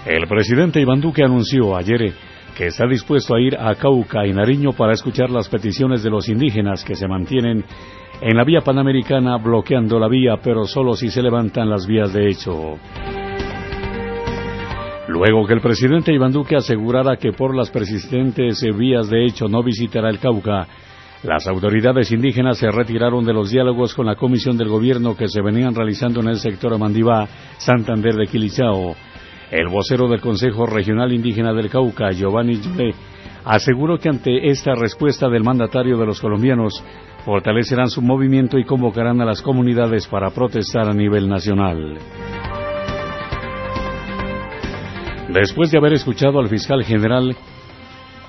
El presidente Iván Duque anunció ayer que está dispuesto a ir a Cauca y Nariño para escuchar las peticiones de los indígenas que se mantienen en la vía panamericana bloqueando la vía, pero solo si se levantan las vías de hecho. Luego que el presidente Iván Duque asegurara que por las persistentes vías de hecho no visitará el Cauca, las autoridades indígenas se retiraron de los diálogos con la comisión del gobierno que se venían realizando en el sector Mandibá, Santander de Quilichao. El vocero del Consejo Regional Indígena del Cauca, Giovanni Yule, aseguró que ante esta respuesta del mandatario de los colombianos, fortalecerán su movimiento y convocarán a las comunidades para protestar a nivel nacional. Después de haber escuchado al fiscal general,